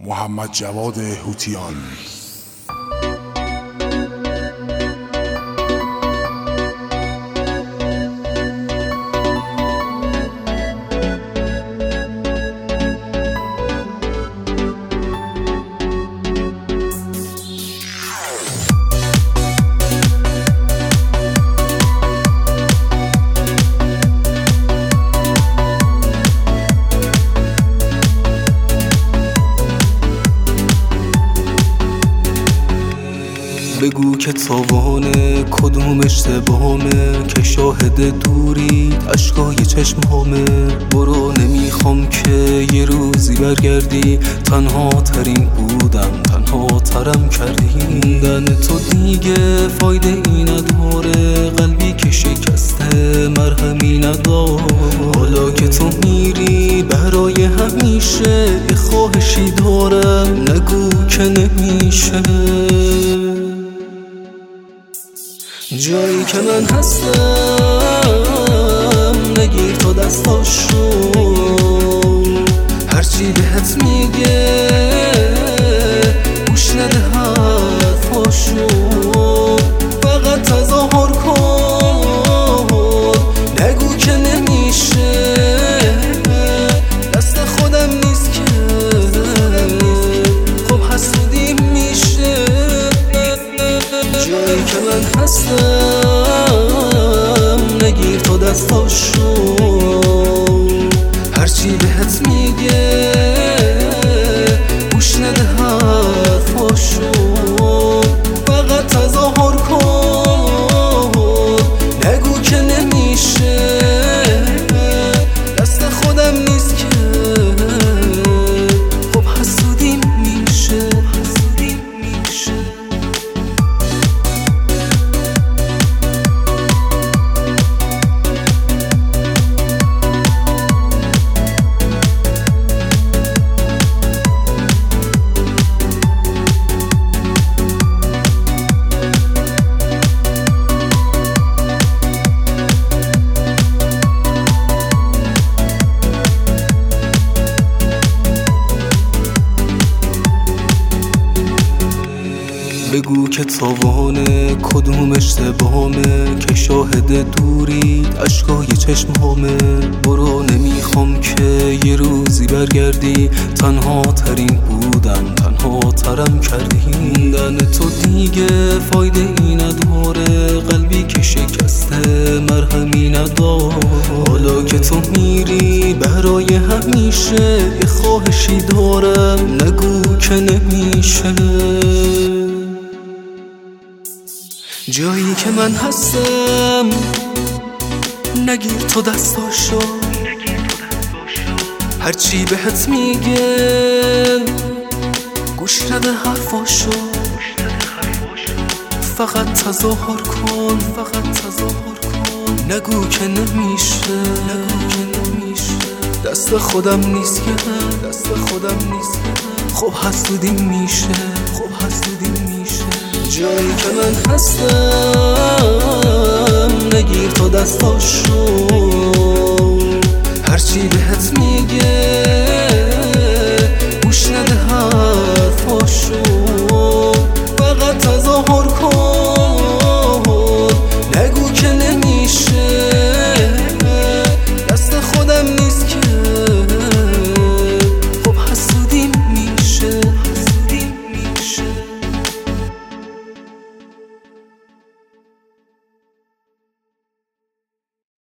محمد جواد هوتیان. بگو که تاوانه کدوم اشتباهمه که شاهد دورید اشکای چشمهامه. برو نمیخوام که یه روزی برگردی، تنها ترین بودم تنها ترم کردی. دن تو دیگه فایده ای نداره، قلبی که شکسته مرهمی نداره. حالا که تو میری برای همیشه یه خواهشی دارم، نگو که نمیشه. جایی که من هستم نگیر تو دستاشو، هرچی بهت میگه گوش نده حرفاشو. فقط تظاهر کن، نگو که نمیشه، دست خودم نیست که خب حسودی میشه. جایی که من هستم نگیر تو دستاشو، هرچی بهت میگه گوش نده حرفاشو. فقط تظاهر کن، نگو که نمیشه، دست خودم نیست که خب حسودیم میشه. بگو که تاوانه کدوم اشتباهمه که شاهد دورید اشکای چشمهامه. برو نمیخوام که یه روزی برگردی، تنها ترین بودم تنها ترم کردی. دن تو دیگه فایده ای نداره، قلبی که شکسته مرهمی نداره. حالا که تو میری برای همیشه یه خواهشی دارم، نگو که نمیشه. جایی که من هستم نگیر تو دستاشو، هرچی بهت میگه گوش نده حرفاشو. فقط تظاهر کن، نگو که نمیشه، دست خودم نیست که خب حسودیم میشه. جایی که من هستم نگیر تو دستاشو، هرچی بهت میگه